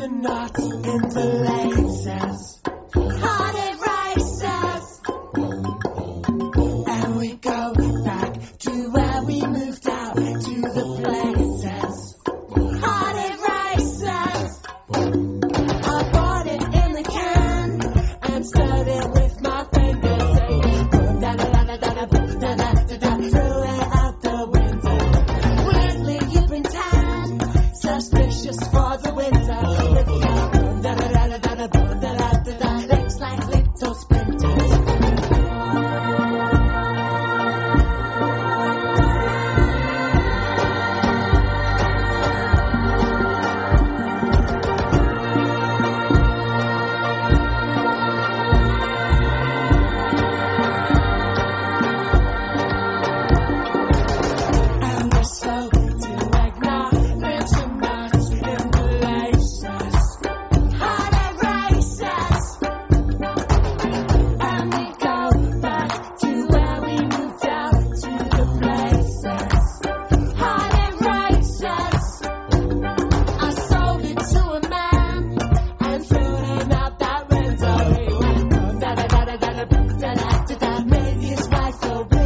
astronauts into lasers, hearted racers, and we go back to where we moved out to the places, hearted racers. I bought it in the can and stirred it with my fingers, saying boom da da da da da boom da da da da, threw it out the window. Weirdly you've been tan, suspicious for the winter, with your boom da da da da da boom da da da da, looks like little splinters. And we're so to acknowledge the match in the laces, hearted racers, and we go back to where we moved out to the places, hearted racers. I sold it to a man and threw him out that window. He went boom da da da da da boom da da da da, made his wife so weird.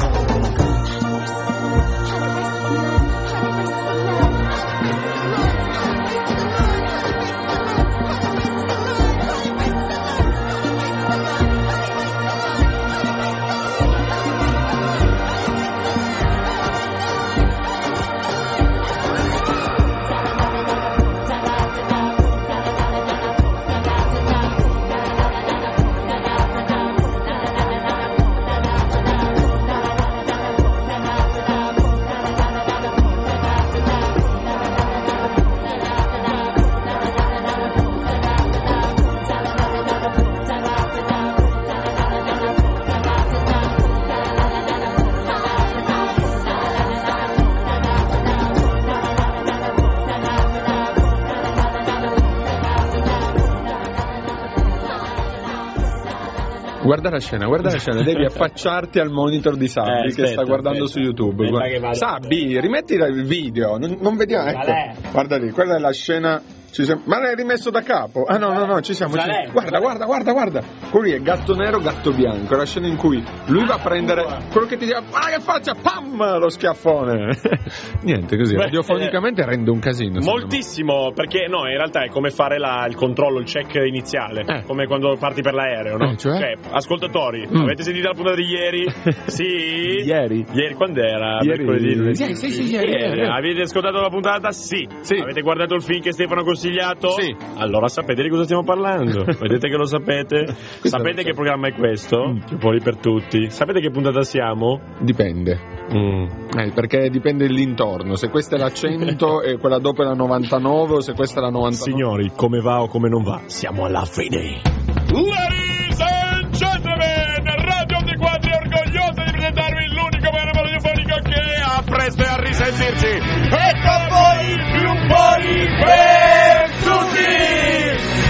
Guarda la scena, devi affacciarti al monitor di Sabbi che sta guardando su YouTube. Sabbi, rimetti il video, non vediamo, ecco. Guarda lì, quella è la scena. Ma l'hai rimesso da capo? Ah no, ci siamo. Guarda. Qui è gatto nero, gatto bianco. È la scena in cui lui va a prendere quello che ti dice, che faccia, pam, lo schiaffone. Niente, così. Radiofonicamente rende un casino. Moltissimo, perché no, in realtà è come fare il controllo, il check iniziale. Come quando parti per l'aereo, no? Cioè, ascoltatori, avete sentito la puntata di ieri? Sì. Ieri quando era? Ieri. Mercoledì. Sì, ieri. Avete ascoltato la puntata? Sì. Avete guardato il film che Stefano ha consigliato? Sì. Allora sapete di cosa stiamo parlando? Vedete che lo sapete? Sapete che programma è questo? Più poli per tutti. Sapete che puntata siamo? Dipende. Perché dipende l'intorno. Se questa è la 100 e quella dopo è la 99, o se questa è la 99. Signori, come va o come non va? Siamo alla fine. Ladies and gentlemen, Radio 24 è orgogliosa di presentarvi l'unico programma radiofonico che a presto e a risentirci. E con voi più poli per tutti.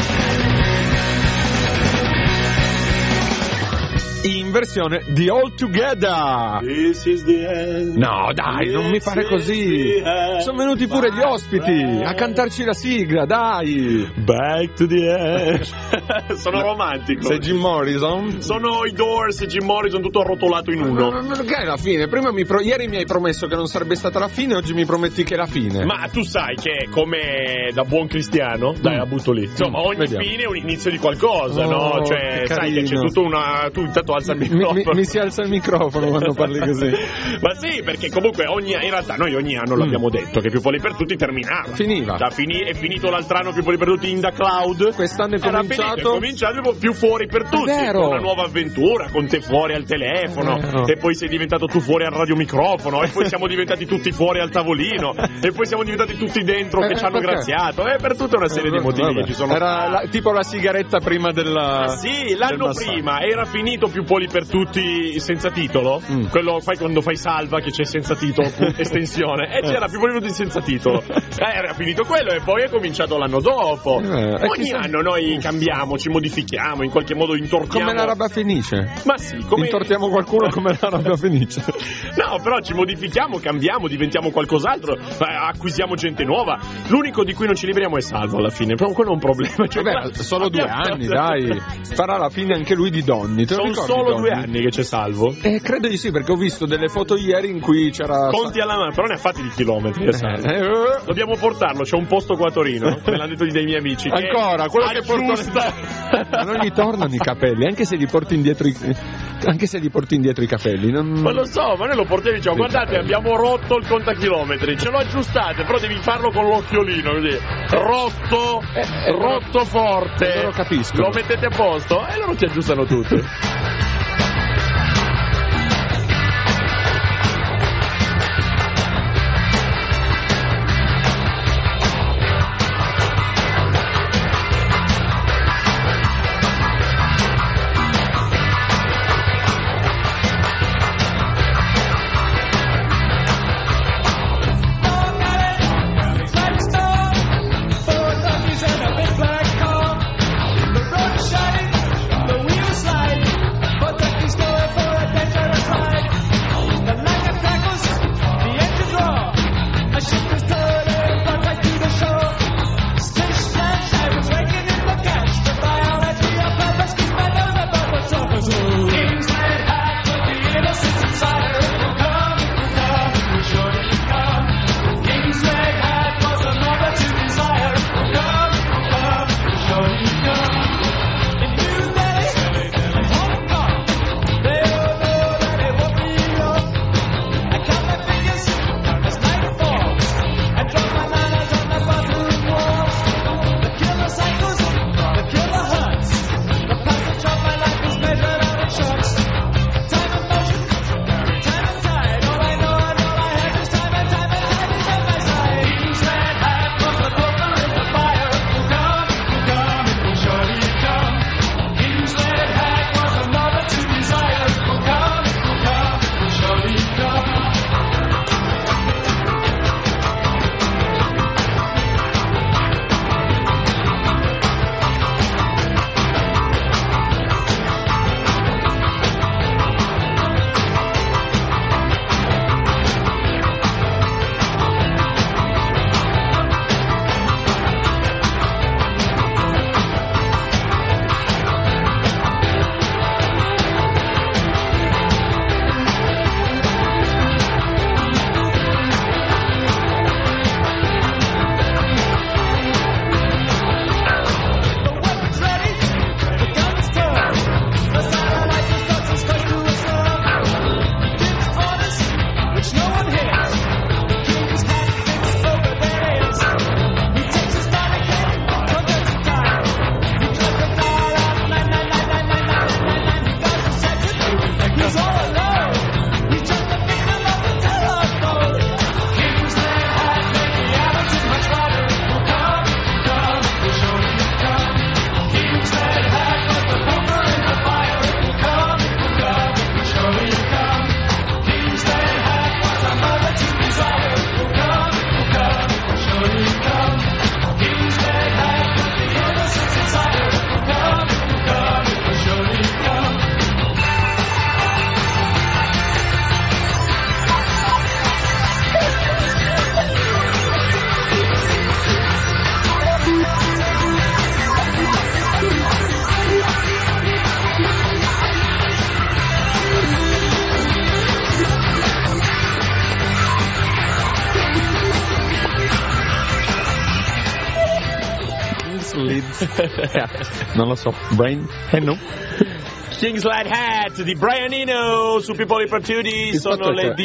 In versione The All Together. This is the end. No, dai, non mi fare così. Sono venuti pure gli ospiti a cantarci la sigla, dai. Back to the end. Sono romantico. Sei Jim Morrison? Sono i Doors e Jim Morrison, tutto arrotolato in uno. Ma che è la fine? Prima ieri mi hai promesso che non sarebbe stata la fine, oggi mi prometti che è la fine. Ma tu sai che come da buon cristiano, dai, la butto lì. Insomma, ogni fine è un inizio di qualcosa, no? Cioè, sai che c'è tutto tu intanto alza il microfono. Mi si alza il microfono quando parli così. Ma sì, perché comunque in realtà noi ogni anno l'abbiamo detto che Più Poli per Tutti terminava. Finiva. È finito l'altro anno Più Poli per Tutti in the cloud. Quest'anno è cominciato Più Fuori per Tutti. Una nuova avventura con te fuori al telefono. E poi sei diventato tu fuori al radiomicrofono. E poi siamo diventati tutti fuori al tavolino. E poi siamo diventati tutti dentro che ci hanno graziato. Per tutta una serie di motivi che ci sono. Era tipo la sigaretta prima della. Sì, l'anno prima era finito Più Poli per tutti senza titolo, quello fai quando fai salva che c'è senza titolo, estensione, e c'era Pippo Minuti senza titolo, era finito quello e poi è cominciato l'anno dopo. Ogni anno noi cambiamo, ci modifichiamo, in qualche modo intortiamo. Come l'Araba Fenice. Ma sì, come intortiamo qualcuno come l'Araba Fenice. No, però ci modifichiamo, cambiamo, diventiamo qualcos'altro, acquisiamo gente nuova. L'unico di cui non ci liberiamo è Salvo alla fine, però quello è un problema. Cioè, vabbè, solo 2 anni, dai. Farà la fine anche lui di Donni. Sono solo Donni? 2 anni che c'è Salvo. Credo di sì, perché ho visto delle foto ieri in cui c'era. Conti alla mano, però ne ha fatti di chilometri. Dobbiamo portarlo, c'è un posto qua a Torino, me l'hanno detto dei miei amici. Ancora, quello che porto. Non gli tornano i capelli, anche se gli porti indietro i capelli. Ma lo so, ma noi lo portiamo e diciamo: guardate, abbiamo rotto il contachilometri, ce lo aggiustate, però devi farlo con l'occhiolino così. Rotto forte. Lo capisco. Lo mettete a posto e loro ti aggiustano tutto. Non lo so, Brain Eno? King's Light Hat di Brian Eno su People Opportunity. Sono le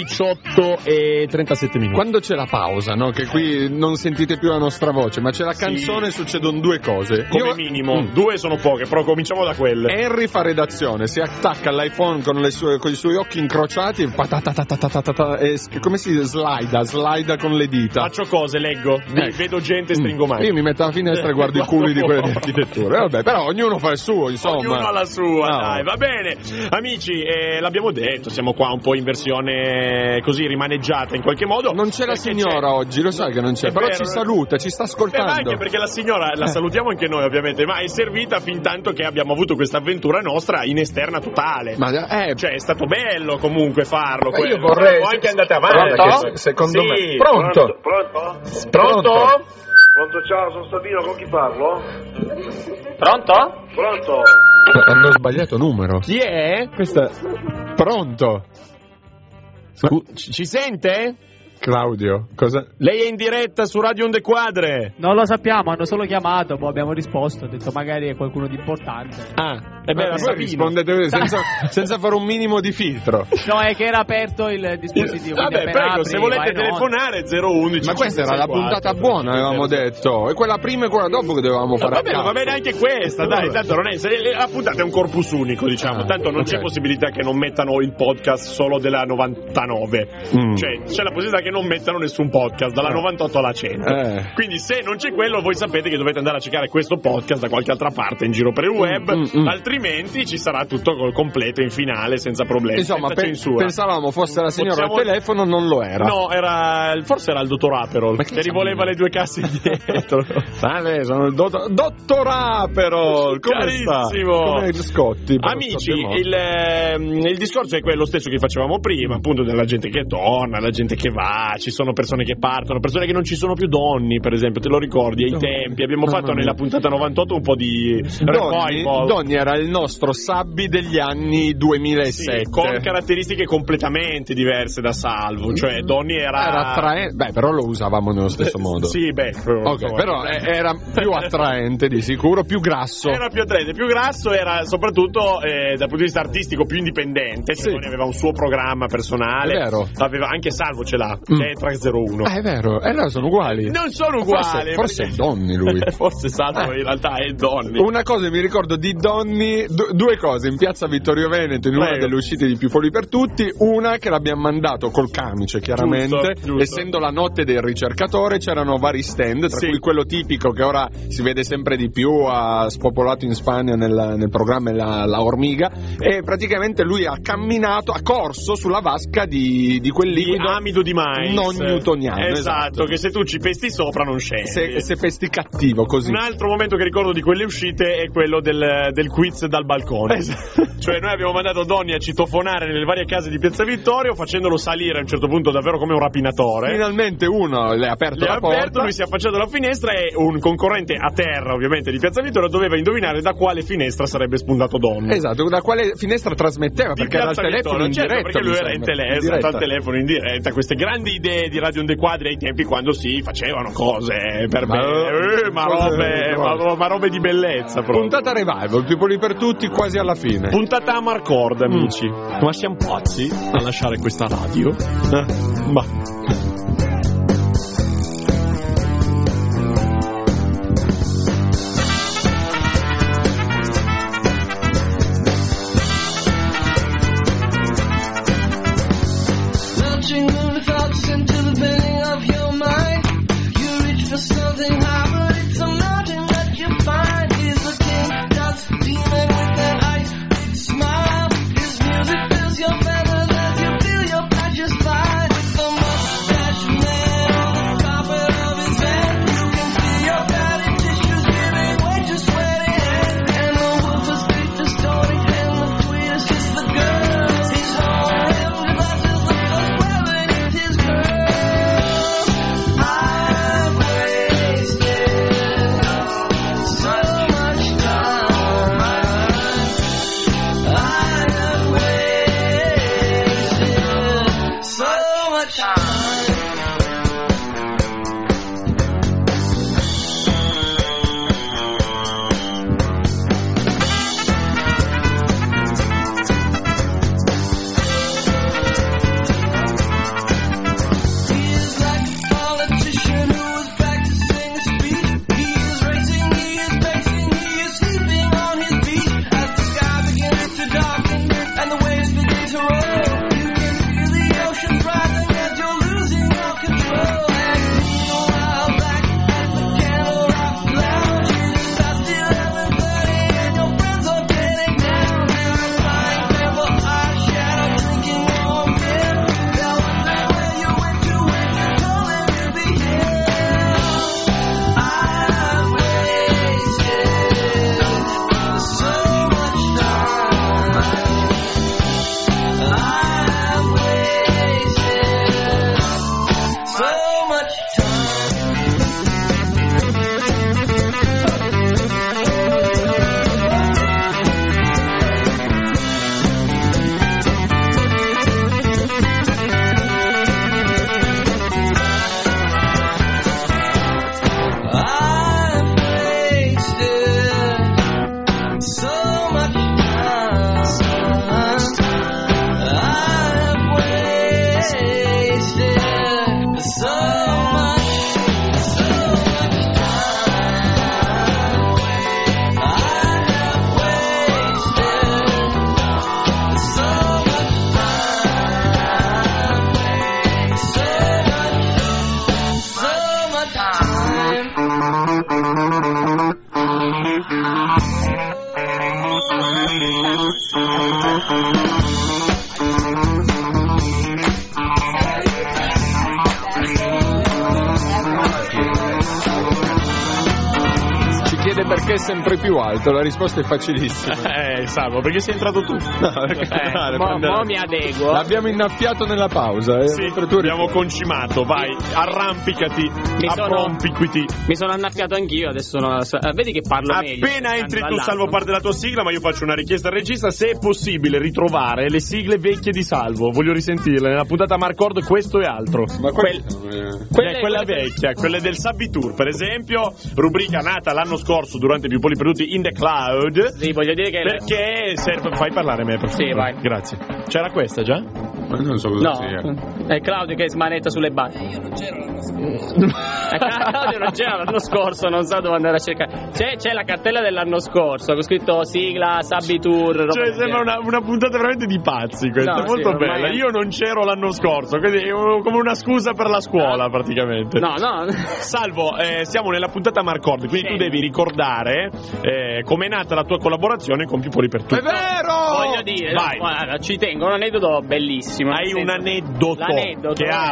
18:37 minuti. Quando c'è la pausa, no? Che qui non sentite più la nostra voce, ma c'è la canzone, succedono due cose. Come minimo, due sono poche, però cominciamo da quelle. Henry fa redazione, si attacca all'iPhone con i suoi occhi incrociati e come si slida con le dita. Faccio cose, leggo, vedo gente e stringo mani. Io mi metto alla finestra e guardo i culi di quelle di architettura. Vabbè, però ognuno fa il suo, insomma. Ognuno ha la sua, dai. Va bene, amici, l'abbiamo detto, siamo qua un po' in versione così rimaneggiata in qualche modo. Non c'è la signora oggi, lo sai che non c'è, però ci saluta, ci sta ascoltando. Anche perché la signora la salutiamo anche noi ovviamente, ma è servita fin tanto che abbiamo avuto questa avventura nostra in esterna totale. Cioè è stato bello comunque farlo. Io vorrei... Poi anche andate avanti. Secondo me... Pronto? Pronto? Pronto, ciao, sono Sabino, con chi parlo? Pronto? Pronto? Hanno sbagliato numero. Chi è? Questa... Pronto? Ci sente? Claudio, cosa? Lei è in diretta su Radio Onde Quadre. Non lo sappiamo, hanno solo chiamato, poi abbiamo risposto, ho detto magari è qualcuno di importante. Voi rispondete senza fare un minimo di filtro. No, è che era aperto il dispositivo. Vabbè, prego, se volete telefonare 011. Ma questa era la puntata buona, avevamo detto. E quella prima e quella dopo che dovevamo fare. Va bene anche questa, dai, tanto non è. La puntata è un corpus unico, diciamo. Tanto non c'è possibilità che non mettano il podcast solo della 99. Cioè, c'è la possibilità che non mettano nessun podcast dalla 98 alla 100. Quindi se non c'è quello, voi sapete che dovete andare a cercare questo podcast da qualche altra parte in giro per il web, altrimenti ci sarà tutto col completo in finale senza problemi. Insomma, senza censura. Pensavamo fosse la signora al telefono, non lo era. No, forse era il dottor Aperol che rivoleva le 2 casse indietro. Sono il dottor Aperol. Come Scotti. Amici, il discorso è quello stesso che facevamo prima, appunto, della gente che torna, la gente che va. Ci sono persone che partono, persone che non ci sono più, Donni per esempio, te lo ricordi ai tempi? Abbiamo fatto nella puntata 98 un po' di Donni era il nostro Sabbi degli anni 2007, con caratteristiche completamente diverse da Salvo, cioè Donni era attraente, però lo usavamo nello stesso modo. Però era più attraente di sicuro, più grasso. Era più attraente, più grasso, era soprattutto dal punto di vista artistico più indipendente. Donni aveva un suo programma personale. È vero. Anche Salvo ce l'ha. Tetrax 01. È vero, e allora sono uguali. Non sono uguali. Forse è Donni lui. Forse Salvo in realtà è Donni. Una cosa mi ricordo di Donni, 2 cose in piazza Vittorio Veneto, in una delle uscite di Più Foli per Tutti. Una che l'abbiamo mandato col camice, chiaramente, giusto. Essendo la notte del ricercatore c'erano vari stand, tra cui quello tipico che ora si vede sempre di più, ha spopolato in Spagna nel programma la Ormiga, e praticamente lui ha corso sulla vasca di quel liquido amido di mais non newtoniano, esatto, che se tu ci pesti sopra non scendi, se pesti cattivo così. Un altro momento che ricordo di quelle uscite è quello del quiz dal balcone, cioè noi abbiamo mandato Donni a citofonare nelle varie case di Piazza Vittorio, facendolo salire a un certo punto davvero come un rapinatore. Finalmente uno le ha aperto la porta, lui si è affacciato alla finestra e un concorrente a terra ovviamente di Piazza Vittorio doveva indovinare da quale finestra sarebbe spuntato Donni. Esatto, da quale finestra trasmetteva, perché era al telefono in diretta. Perché lui era al telefono in diretta, queste grandi idee di Radio Onde Quadre ai tempi quando si facevano cose per ma robe di bellezza proprio. Puntata revival, Più Foli per Tutti, quasi alla fine. Puntata a Marcord, amici. Ma siamo pazzi a lasciare questa radio? Your feather as you feel your passion fly. The mustache chiede perché è sempre più alto, la risposta è facilissima. Salvo, perché sei entrato tu? No, mo mi adeguo. L'abbiamo innaffiato nella pausa. Sì, abbiamo concimato, vai, arrampicati, apprompiquiti. Mi sono annaffiato anch'io, adesso vedi che parlo meglio. Appena entri tu, Salvo, parte della tua sigla, ma io faccio una richiesta al regista, se è possibile ritrovare le sigle vecchie di Salvo, voglio risentirle, nella puntata Marcord questo e altro. Ma quella vecchia, quelle del Sabitur, per esempio, rubrica nata l'anno scorso durante Più Poli Perduti in the Cloud. Sì, voglio dire che perché serve, fai parlare a me, per favore. Sì, vai. Grazie. C'era questa già? Ma non so cosa sia. È Claudio che smanetta sulle basi. Io non c'ero l'anno scorso. Claudio non c'era l'anno scorso, non so dove andare a cercare. C'è la cartella dell'anno scorso, con scritto sigla, Sabitur. Cioè sembra una puntata veramente di pazzi questa, no, molto sì, bella. Io non c'ero l'anno scorso, quindi è come una scusa per la scuola praticamente. No. Salvo, siamo nella puntata Marcord, quindi tu devi ricordare com'è nata la tua collaborazione con Più Poli Perduti. È vero! Voglio dire, guarda, ci tengo, un aneddoto bellissimo. Hai un aneddoto che ha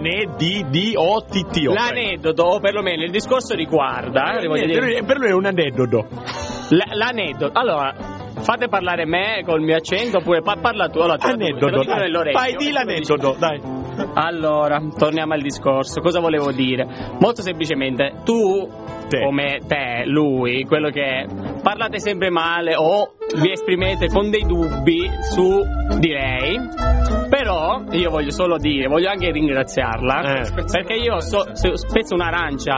aneddoto. L'aneddoto, o perlomeno il discorso riguarda. Per lui è un aneddoto. L'aneddoto. Allora, fate parlare me col mio accento oppure parla tu. Allora, aneddoto. Vai, di l'aneddoto, dai. Allora, torniamo al discorso. Cosa volevo dire? Molto semplicemente, tu, come te, lui, quello che parlate sempre male o vi esprimete con dei dubbi su di lei. Però io voglio solo dire, voglio anche ringraziarla perché io spezzo un'arancia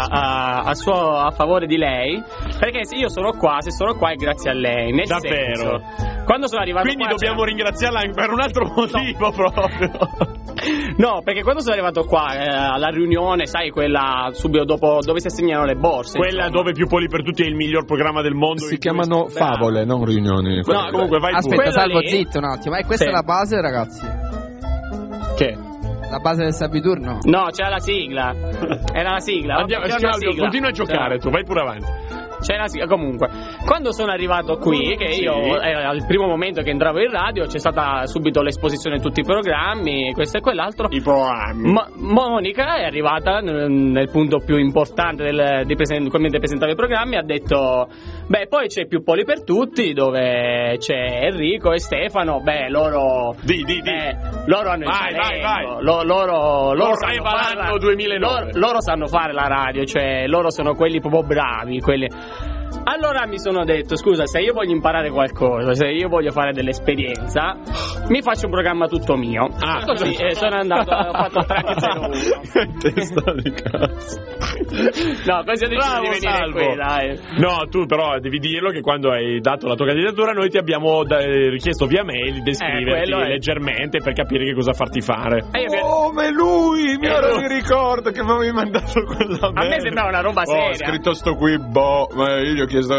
a favore di lei, perché se io sono qua, se sono qua è grazie a lei. Nel davvero? Senso, quando sono arrivato quindi qua dobbiamo ringraziarla per un altro motivo proprio. No, perché quando sono arrivato qua alla riunione, sai, quella subito dopo dove si assegnano le borse, quella insomma, dove Più Poli Perduti è il miglior programma del mondo. Si chiamano favole, non riunioni. No, comunque vai. Aspetta, Salvo, lì... zitto un attimo. E questa è la base, ragazzi? Che? La base del Sabitur, no? No, c'era la sigla. Era la sigla. Andiamo, sigla. Continua a giocare tu, vai pure avanti. Comunque, quando sono arrivato qui, che io era il primo momento che entravo in radio, c'è stata subito l'esposizione di tutti i programmi, questo e quell'altro. I programmi. Monica è arrivata nel punto più importante come presentava i programmi, ha detto: beh, poi c'è Più Poli per Tutti, dove c'è Enrico e Stefano. Beh, loro loro hanno il talento. Loro sanno fare 2009. Loro sanno fare la radio, cioè loro sono quelli proprio bravi, quelli. Allora mi sono detto: scusa, se io voglio imparare qualcosa, se io voglio fare dell'esperienza, mi faccio un programma tutto mio. Così sono andato, ho fatto Track 01. Testa di cazzo. No, così ho deciso di venire qui, dai. No, tu però devi dirlo che quando hai dato la tua candidatura noi ti abbiamo richiesto via mail di descriverti leggermente per capire che cosa farti fare. Come lui, mi ricordo che mi avevi mandato quella mail. A me sembrava una roba seria. Ho scritto sto qui, ma io gli ho chiesto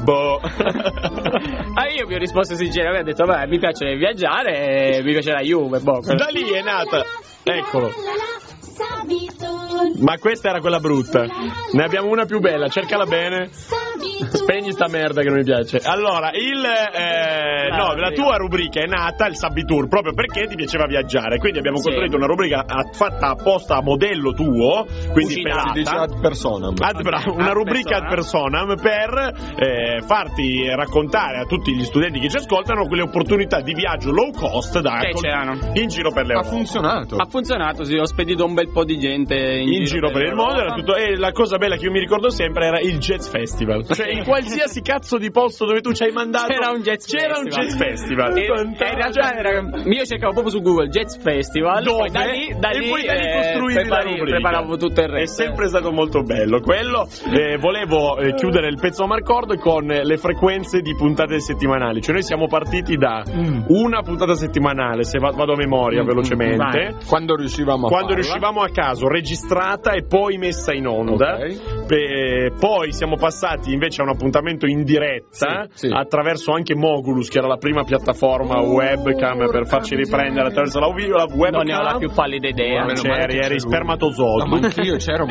io vi ho risposto sinceramente, ho detto: beh, mi piace viaggiare e mi piace la Juve. Da lì è nata. Eccolo. Ma questa era quella brutta. Ne abbiamo una più bella, cercala bene. Spegni sta merda che non mi piace. Allora, la tua rubrica è nata, il Sabitur, proprio perché ti piaceva viaggiare. Quindi abbiamo costruito una rubrica fatta apposta a modello tuo, quindi si dice ad personam. Una rubrica ad personam per farti raccontare a tutti gli studenti che ci ascoltano quelle opportunità di viaggio low cost in giro per l'Europa. Ha funzionato, sì, ho spedito un bel po' di gente in giro per il mondo, era tutto. E la cosa bella che io mi ricordo sempre era il Jazz Festival. Cioè in qualsiasi cazzo di posto dove tu ci hai mandato c'era un Jazz Festival. In realtà io cercavo proprio su Google Jazz Festival, dove? Da lì costruivi la rubrica. Preparavo tutto il resto. È sempre stato molto bello quello. Volevo chiudere il pezzo a Marcord con le frequenze di puntate settimanali. Cioè noi siamo partiti da una puntata settimanale, se vado a memoria velocemente, quando riuscivamo a caso, registrata e poi messa in onda. Poi siamo passati invece a un appuntamento in diretta attraverso anche Mogulus, che era la prima piattaforma webcam per farci riprendere attraverso la webcam. Non ne ho la più pallida idea. Eri spermatozoide. Ma anch'io c'ero.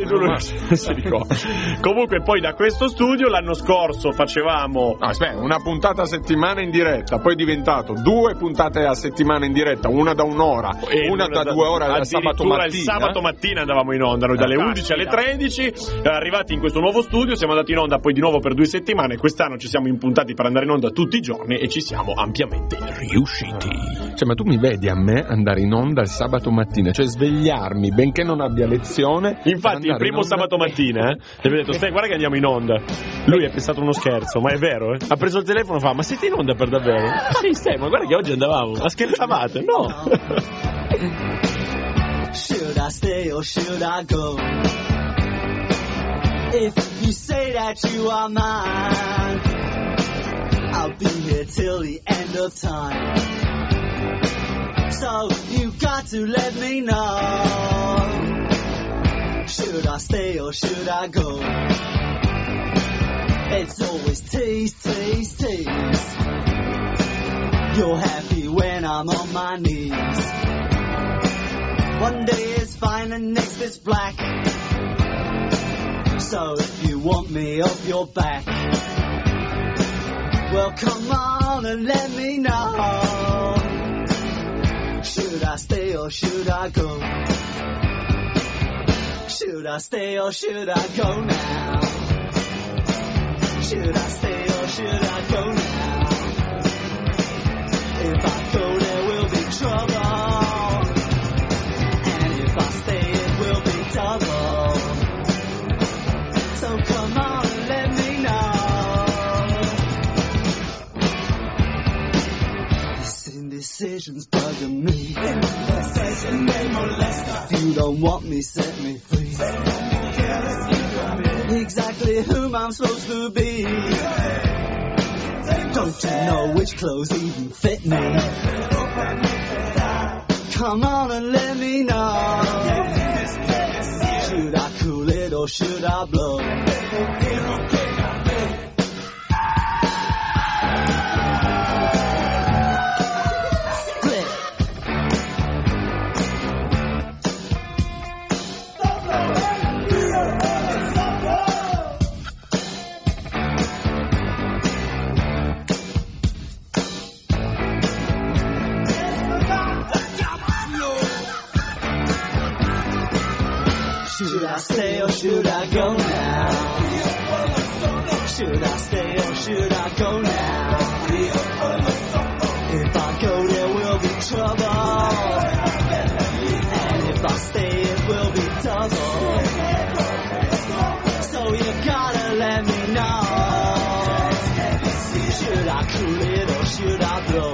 Comunque poi da questo studio l'anno scorso facevamo una puntata a settimana in diretta, poi è diventato 2 puntate a settimana in diretta, una da un'ora e una da 2 ore al sabato mattina. Il sabato mattina andavamo in onda noi dalle 11 alle 13 arrivati in questo nuovo studio, siamo andati in onda poi di nuovo per 2 settimane, quest'anno ci siamo impuntati per andare in onda tutti i giorni e ci siamo ampiamente riusciti. Cioè, ma tu mi vedi a me andare in onda il sabato mattina, cioè svegliarmi benché non abbia lezione. Infatti il primo sabato mattina gli avevo detto stai, guarda che andiamo in onda. Lui ha pensato uno scherzo, ma è vero, ha preso il telefono e fa: ma siete in onda per davvero? Sì, stai, ma guarda che oggi andavamo. Ma scherzavate? No. Should I stay or should I go? If you say that you are mine, I'll be here till the end of time. So you got to let me know. Should I stay or should I go? It's always tease, tease, tease. You're happy when I'm on my knees. One day is fine and next is black. So if you want me off your back, well come on and let me know. Should I stay or should I go? Should I stay or should I go now? Should I stay or should I go now? If I go there will be trouble, and if I stay it will be double. So come on and let me know. This indecision's bugging me. If you don't want me, set me free. Exactly whom I'm supposed to be. Don't you know which clothes even fit me? Come on and let me know. Should I cool it or should I blow? Should I stay or should I go now? Should I stay or should I go now? If I go there will be trouble, and if I stay it will be double. So you gotta let me know. Should I cool it or should I blow?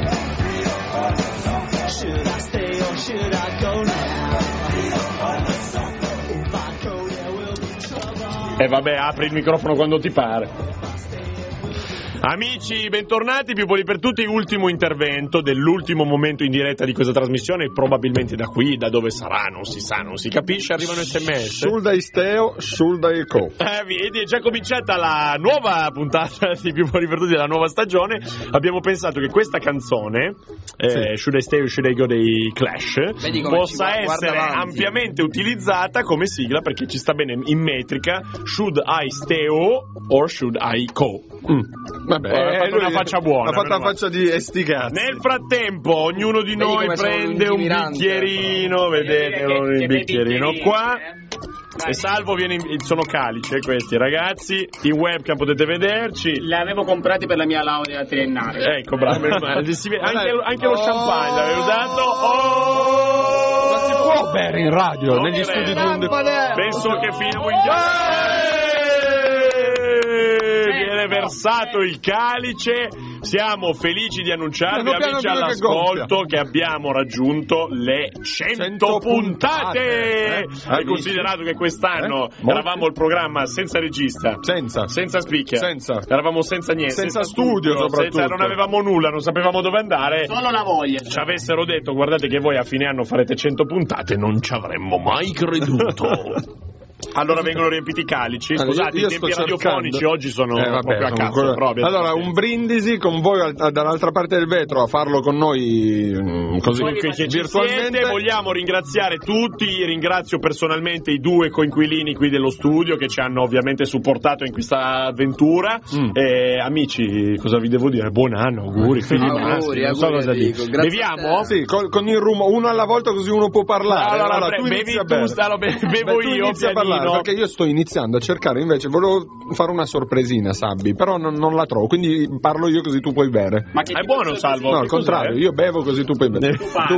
Should I stay or should I go now? E vabbè, apri il microfono quando ti pare. Amici, bentornati, più poli per tutti, ultimo intervento dell'ultimo momento in diretta di questa trasmissione, probabilmente da qui, da dove sarà, non si sa, non si capisce, arrivano sms. Sul Steo, sul Co. Vedi, è già cominciata la nuova puntata di più poli per tutti della nuova stagione. Abbiamo pensato che questa canzone, Should I Stay or Should I Go dei Clash, possa essere ampiamente utilizzata come sigla perché ci sta bene in metrica. Should I Stay or Should I Go? Vabbè, ha fatto una faccia buona. Ha fatto la faccia di esticazzi. Nel frattempo, ognuno di noi prende un bicchierino. Vedete il bicchierino qua. E Salvo viene sono calice questi ragazzi. In webcam potete vederci. Li avevo comprati per la mia laurea triennale. Ecco, bravo. Anche lo champagne l'avevo dato. Ma si può bere in radio negli studi di penso che finiamo in viene versato il calice. Siamo felici di annunciarvi, amici all'ascolto, che abbiamo raggiunto le 100 puntate. Hai considerato che quest'anno eravamo il programma senza regista, senza speaker, eravamo senza niente, senza studio, soprattutto. Non avevamo nulla, non sapevamo dove andare, solo la voglia. Ci avessero detto: guardate che voi a fine anno farete 100 puntate, non ci avremmo mai creduto. Allora vengono riempiti i calici. Scusate, i tempi radiofonici oggi sono proprio a cazzo. Allora, un brindisi con voi dall'altra parte del vetro a farlo con noi così virtualmente. Vogliamo ringraziare tutti. Ringrazio personalmente i 2 coinquilini qui dello studio che ci hanno ovviamente supportato in questa avventura. Amici, cosa vi devo dire? Buon anno, auguri, figli maschi. Non so cosa dire. Beviamo? Sì, con il rum, uno alla volta così uno può parlare. Allora tu bevi tu, bevo io. parlare perché io sto iniziando a cercare, invece volevo fare una sorpresina, Sabbi, però non la trovo, quindi parlo io così tu puoi bere. Ma che è buono, Salvo? No, al contrario, io bevo così tu puoi bere.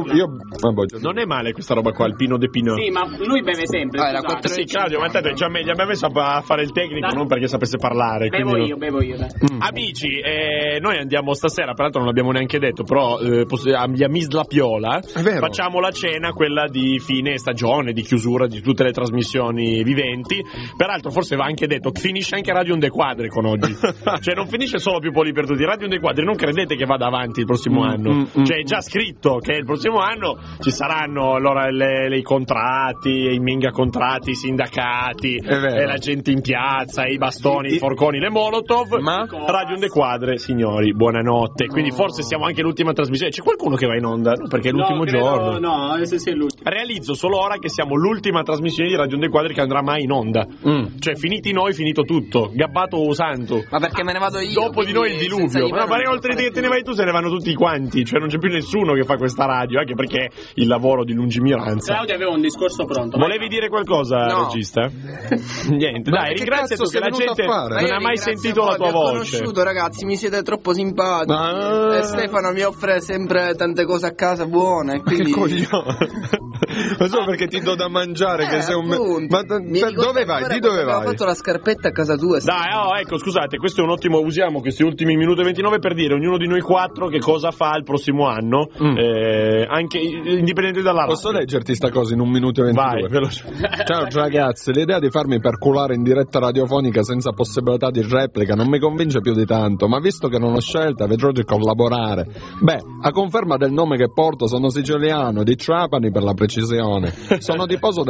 Non è male questa roba qua, il Pino de Pino. Sì, ma lui beve sempre. Sì, Claudio, ma te già meglio, a me a fare il tecnico, non perché sapesse parlare. Bevo io. Amici, noi andiamo stasera, peraltro non l'abbiamo neanche detto, però gli Amis della Piola facciamo la cena, quella di fine stagione, di chiusura di tutte le trasmissioni viventi. Peraltro forse va anche detto, finisce anche Radio Onde Quadre con oggi. Cioè non finisce solo Più Poli per tutti, Radio Onde Quadre non credete che vada avanti il prossimo anno. Cioè è già scritto che il prossimo anno ci saranno allora i contratti, i mega contratti, i sindacati, e la gente in piazza, i bastoni, i forconi, le molotov. Ma Radio Onde Quadre, signori, buonanotte. Quindi forse siamo anche l'ultima trasmissione. C'è qualcuno che va in onda? No, perché è l'ultimo giorno. No, adesso sei l'ultimo. Realizzo solo ora che siamo l'ultima trasmissione di Radio Onde Quadre che andrà mai in onda. Cioè finiti noi, finito tutto. Gabbato o santo. Ma perché me ne vado io? Dopo di noi il diluvio. Ma perché oltre che te ne vai tu, se ne vanno tutti quanti. Cioè non c'è più nessuno che fa questa radio, anche perché il lavoro di lungimiranza. Claudio aveva un discorso pronto. Volevi dire qualcosa, regista? Niente, dai, ringraziati che la gente non ha mai sentito la tua voce. Ho conosciuto, ragazzi, mi siete troppo simpatici. E Stefano mi offre sempre tante cose a casa buone, quindi... Che coglione. Ma solo perché ti do da mangiare, che sei un... Ma dove vai? Di dove vai? Ho fatto la scarpetta a casa tua. Dai, ecco, scusate, questo è un ottimo, usiamo questi ultimi minuti e 29 per dire ognuno di noi quattro che cosa fa il prossimo anno, anche indipendente dalla radio. Posso leggerti sta cosa in 1 minuto e 22? Vai, veloce. Ciao ragazzi, l'idea di farmi perculare in diretta radiofonica senza possibilità di replica non mi convince più di tanto, ma visto che non ho scelta vedrò di collaborare. Beh, a conferma del nome che porto sono siciliano, di Trapani per la precisione. Sono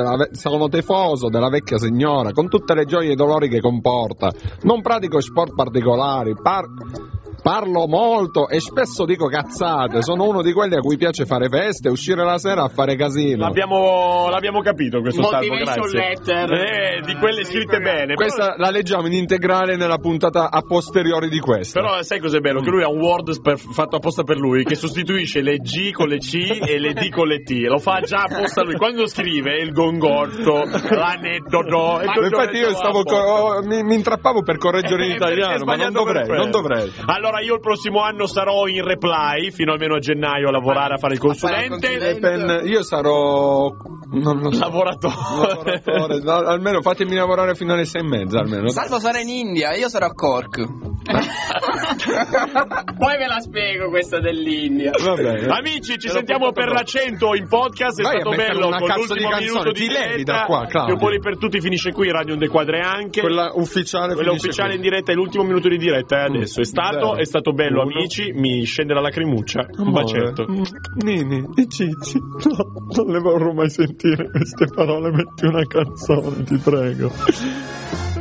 tifoso della vecchia signora, con tutte le gioie e i dolori che comporta. Non pratico sport particolari, parlo molto e spesso dico cazzate. Sono uno di quelli a cui piace fare feste e uscire la sera a fare casino. L'abbiamo capito questo Salvo, grazie. Letter. Di quelle scritte bene. Questa la leggiamo in integrale nella puntata a posteriori di questa. Però sai cos'è bello? Che lui ha un Word fatto apposta per lui, che sostituisce le G con le C e le D con le T. Lo fa già apposta lui. Quando scrive il gongorto, l'aneddoto. Infatti io mi intrappavo per correggere in italiano, ma non dovrei. Allora io il prossimo anno sarò in Reply fino almeno a gennaio a lavorare, a fare il consulente. Io sarò lavoratore. No, almeno fatemi lavorare fino alle 6:30 almeno. Salvo sarà in India, io sarò a Cork. Poi ve la spiego questa dell'India. Vabbè. Amici, ci sentiamo per la 100 in podcast. È stato bello con l'ultimo minuto di diretta. Da qua, Più Poli per tutti finisce qui, Radio Onde Quadre anche. Quella ufficiale in diretta è l'ultimo minuto di diretta adesso. È stato bello, amici. Mi scende la lacrimuccia. Un bacetto. Nini e Cicci, no, non le vorrò mai sentire queste parole. Metti una canzone, ti prego.